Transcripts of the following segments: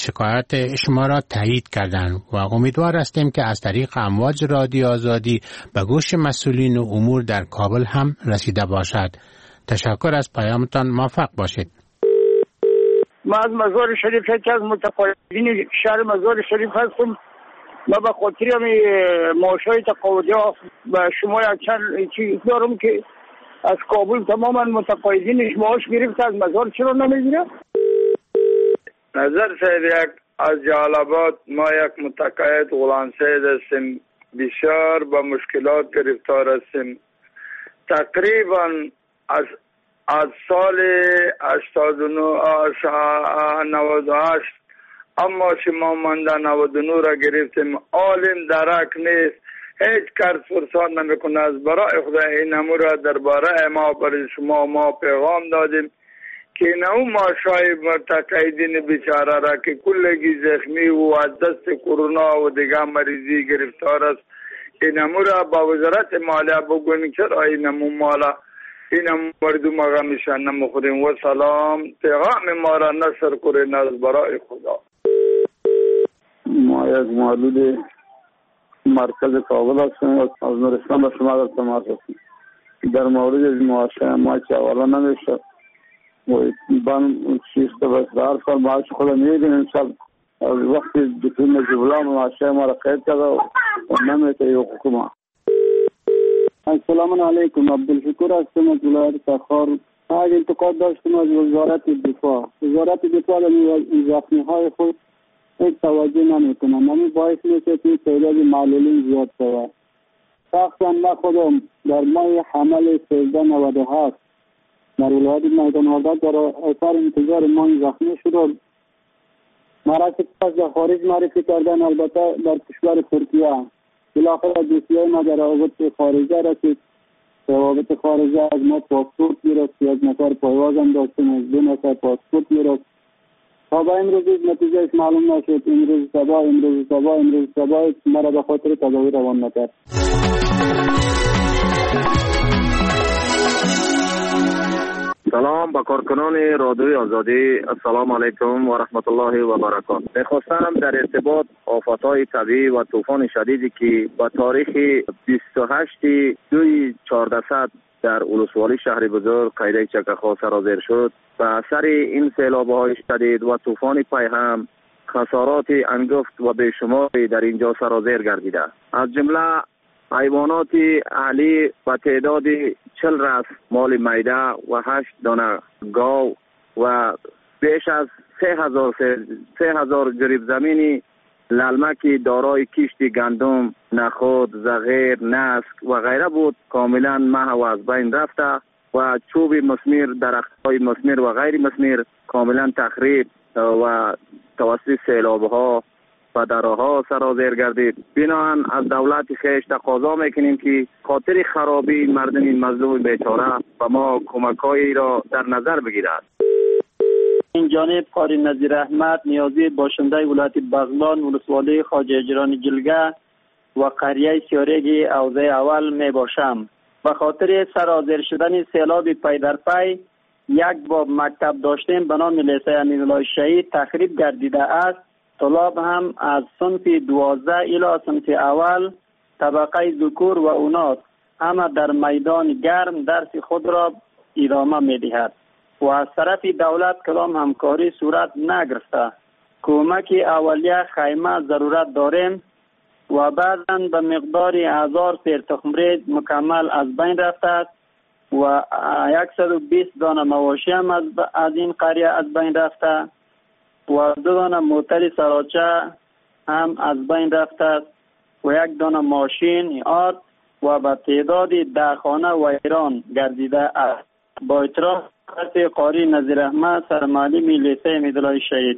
شکایت شما را تایید کردند و امیدوار هستیم که از طریق امواج رادیو آزادی به گوش مسئولین امور در کابل هم رسیده باشد. تشکر از پیامتان. موفق باشید. ما از مزار شریف یکی از متقاعدین شهر مزار شریف هستم. ما به خاطر معاشهای تقاعدی ها به شما یک چند چیز دارم که از کابل تماما متقاعدینش معاش گرفت، از مزار چرا نمیگیره؟ نظر صاحب، یک از جلال‌آباد ما یک متقاعد غلام سید هستیم، بسیار با مشکلات گرفتار هستیم. تقریبا از سال 98 اما شما مانده 99 را گرفتیم. عالم درک نیست، هیچ کس فرصت نمیکنه. از برای خدا این امور را درباره ما برای شما ما پیغام دادیم که نو ماشای متقاعدین بیچاره را که کلگی زخمی و از دست کرونا و دیگه مریضی گرفتار است، این امور را با وزارت مالیه بگوین چرا این مالا این مردم آقا میشن نمخوریم. و سلام، پیغام ما را نشر کنین از برای خدا. ما یک مولود مرکز کابل هستیم و از نورستان به شما در تماس هستیم. در مورد معاشه ما که اولا نمیشه و بان چیز که بس در سال معاش خود میدین انشاءالله وقتی دکتر نجیب الله معاشه ما را قید کرده و نمیته ای حکومه. السلام علیکم، عبدالشکر هستم از ولایت تخار. ما انتقاد داشتیم از وزارت دفاع. وزارت دفاع در زخمی های خود هیچ توجه نمیکنه. نمی باعث میشه که تعداد معلولین زیاد شود. شخصا من خودم در ماه حمل 1397 در ولایت میدان وردک در اثر انتظار ما زخمی شدم. مرا پس در خارج معرفی کردن، البته در کشور ترکیه. بالاخره دوسیه ما در روابط خارجه رسید. روابط خارجه از ما پاسپورت گرفت، یک نفر پایواز هم داشتیم، از 2 نفر پاسپورت گرفت. تا به امروز نتیجهش معلوم نشد. امروز صبح مرا به خاطر تداوی روان نکرد. سلام به کارکنان رادیوی آزادی. السلام علیکم و رحمت الله و برکاته. می‌خواستم در ارتباط آفت‌های طبیعی و طوفان شدیدی که با تاریخ 28/2/1400 در ولسوالی شهر بزرگ قیده چکخا سرازیر شد، به اثر این سیلاب‌های شدید و طوفان پیهم خسارات انگفت و بیشماری در اینجا سرازیر گردیده. از جمله حیوانات اهلی و تعداد 40 رأس مال میده و 8 دانه گاو و بیش از 3000 جریب زمینی للمکی دارای کشت گندم، نخود، زغیر، نسک و غیره بود کاملا محو از بین رفته و چوب مسمیر، درخت‌های مسمیر و غیر مسمیر کاملا تخریب و توسط سیلاب‌ها و دراها سرازیر گردید. بنابراین از دولت خیش تقاضا میکنیم که خاطر خرابی مردم مظلوم بیچاره و ما کمک‌هایی را در نظر بگیرد. این جانب قاری نظیر احمد نیازی باشنده ولایت بغلان ولسوالی خواجه اجران جلگه و قریه سیارگی حوزه اول می باشم. به خاطر سرازیر شدن سیلاب پی در پی یک باب مکتب داشتیم به نام لیسه امیرالله شهید تخریب گردیده است. طلاب هم از صنف 12 الی صنف اول طبقه ذکور و اناث همه در میدان گرم درس خود را ادامه می‌دهد و از طرف دولت کدام همکاری صورت نگرفته. کمک اولیه خیمه ضرورت داریم و بعضاً به مقدار 1000 سیر تخم‌ریز مکمل از بین رفته است و 120 دانه مواشی هم از این قریه از بین رفته و 2 دانه موتر سراچه هم از بین رفته است و 1 دانه ماشین آرد و به تعداد 10 خانه ویران گردیده است. با اعتراف قاری نظیر احمد سرمعلم لیسه امیرالله شهید.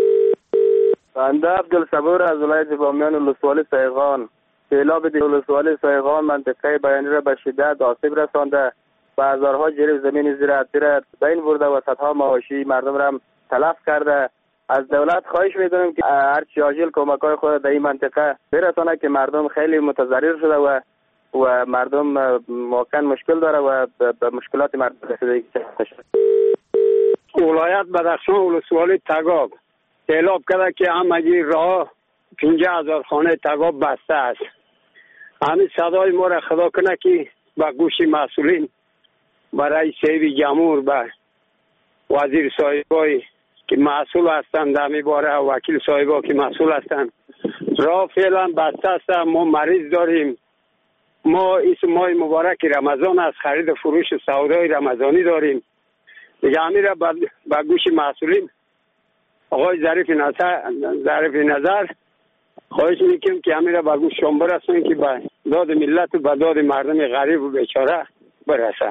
بنده عبدالصبور از ولایت بامیان ولسوالی سیغان. سیلاب ولسوالی سیغان منطقه بیانی را به شدت آسیب رسانده و هزارها جریب زمین زراعتی را بین برده و صدها مواشی مردم را تلف کرده. از دولت خواهش می‌کنیم که هرچی عاجل کمک‌های خود در این منطقه برسانه که مردم خیلی متضرر شده و مردم واقعا مشکل داره و به مشکلات مردم رسیدگی شده. ولایت بدخشان ولسوالی تگاب. سیلاب کرده که همگی راه 50,000 خانه تگاب بسته است. همین صدای ما را خدا کنه که به گوش مسئولین، برای رئیس جمهور، به وزیر صاحبای که مسئول هستند در میباره، وکیل صاحبا که مسئول هستند، راه فعلا بسته است. ما مریض داریم. ما اسم ماه مبارک رمضان است، خرید فروش سودای رمضانی داریم دیگه. همین را به گوش مسئولین آقای ظریف نظر خواهش میکنم که همین را به گوش شما برسونیم که به داد ملت و به داد مردم غریب و بیچاره برسه.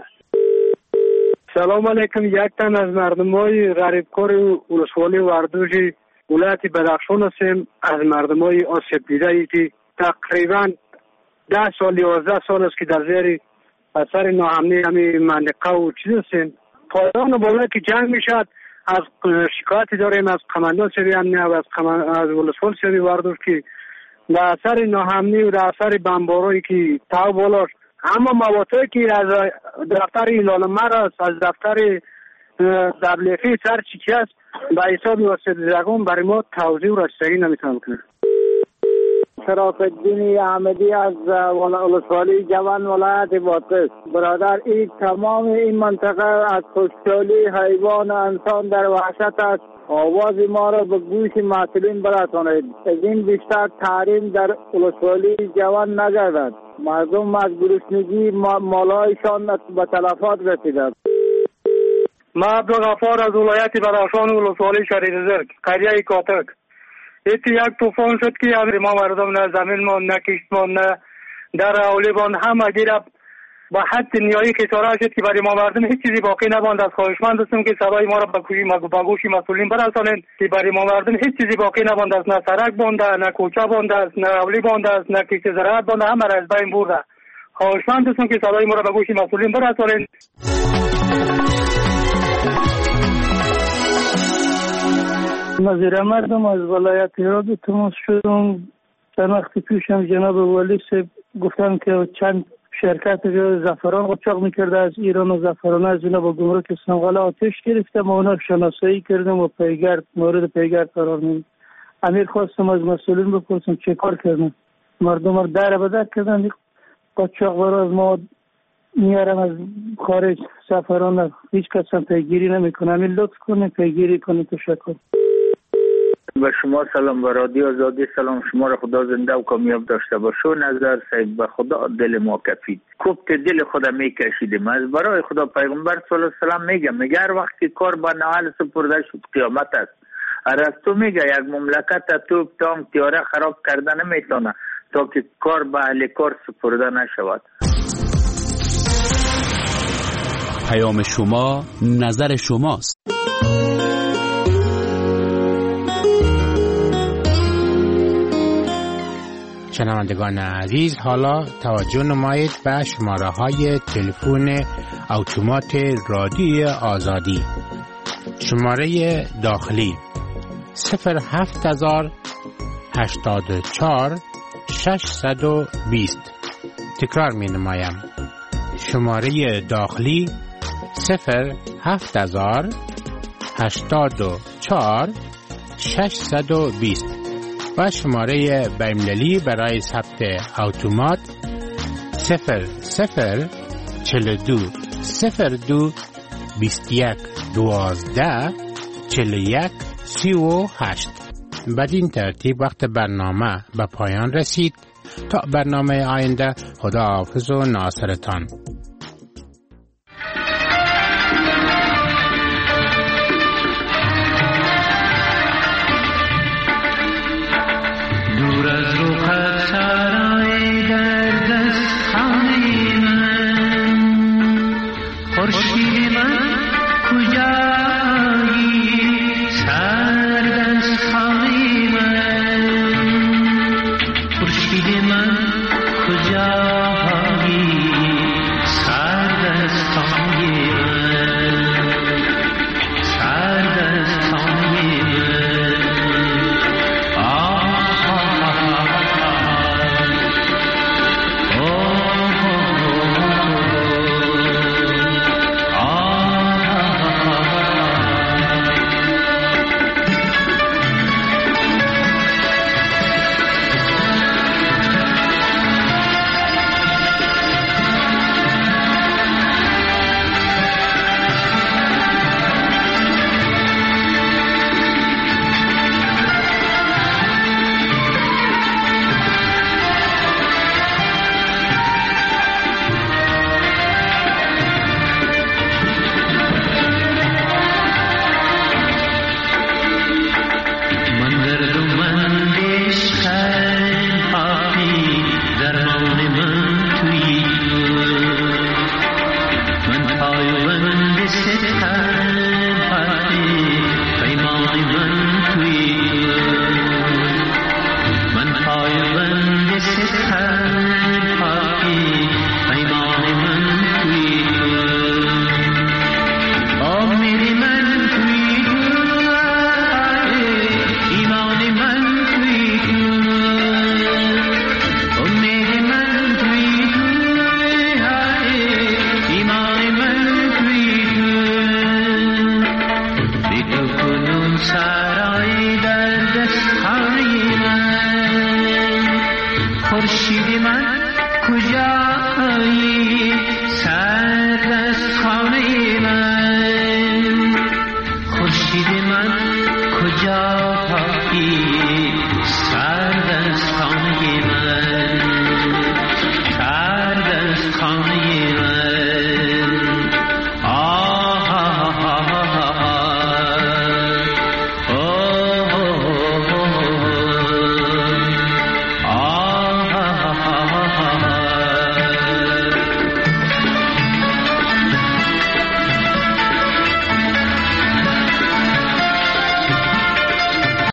سلام علیکم. یک تن از مردمای غریبکار ولسوالی وردوژ ولایت بدخشان هستیم، از مردمای آسیب دیده ای که تقریبا 10 سال 11 سال است که در زیر اثر ناامنی همین منطقه و چیز هستیم. پایان بالا که جنگ میشد، از شکایتی داریم از قماندان سری امنیه و از ولسوال سری وردوژ که در اثر ناامنی و در اثر بمبارایی که تاو بالا، اما مواتایی که از دفتر ایلال مرز، از دفتر دبلیفی سر چی است به حساب واسط زگون برای ما توضیح و رسیدگی نمیتونم کنم. شرف الدین احمدی از ولسوالی جوان ولایت بادغیس. برادر، این تمام این منطقه از خشکسالی حیوان و انسان در وحشت است. آواز ما را به گوش مسئولین برسانید. از این بیشتر تحریم در ولسوالی جوان نگردد. مردم از گرسنگی مالایشان به تلفات رسیده. ما عبدالغفار از ولایت بدخشان ولسوالی شریف زرگ، قریه کاتک. یک طوفان شد که ما مردم نه زمین مان، نه کشت مان، نه در اولی بان، همه گیره با حد نیایی خساره شد که برای ما مردم هیچ چیزی باقی نماند. از خواهشمند هستم که صدای ما را به گوش مسئولین برسانید که برای ما مردم هیچ چیزی باقی نمانده است. نه سرک بانده، نه کوچه بانده است، نه اولی بانده است، نه کشت زراعت بانده، همه را از بین برده. خواهشمند هستم که صدای ما را به گوش مسئولین برسانید. نظیر مردم از ولایت هرات تماس شدم. چند وقت پیشم جناب ولی صاحب گفتن که چند شرکت زعفران قاچاق میکرده از ایران و زعفران از اینا با گمرک سنغال آتش گرفته. ما اونا شناسایی کردیم و مورد پیگرد قرار میدیم. امیر خواستم از مسئولین بپرسم چه کار کردن. مردم رو در بدر کردن، قاچاق برای از ما میارم از خارج زعفران، هیچ کس هم پیگیری نمیکنه. امیر لطف کنه پیگیری کنه. تشکر. به شما سلام، به رادیو آزادی سلام. شما را خدا زنده و کامیاب داشته باشه. نظر صاحب به خدا دل ما کفید، کوبت دل خدا میکشیدیم. از برای خدا پیغمبر صلی الله علیه و سلم میگه هر وقت که کار به نحل سپرده شد قیامت است. ارسطو میگه یک مملکت توپ تانک تیاره خراب کرده نمیتونه تا که کار به اهل کار سپرده نشود. پیام شما نظر شماست. شنوندگان عزیز، حالا توجه نمایید به شماره های تلفن اتومات رادیو آزادی. شماره داخلی 07084 620. تکرار می نمایم. شماره داخلی 07084 620 و شماره بین‌المللی برای ثبت اتومات 0042 02 21 12 41 38. بدین ترتیب وقت برنامه به پایان رسید. تا برنامه آینده، خداحافظ و ناصرتان. دور از رخت سرای در دست خانه من، خورشید من کجایی سر دست خانه من، خورشید من کجایی تنهایی سر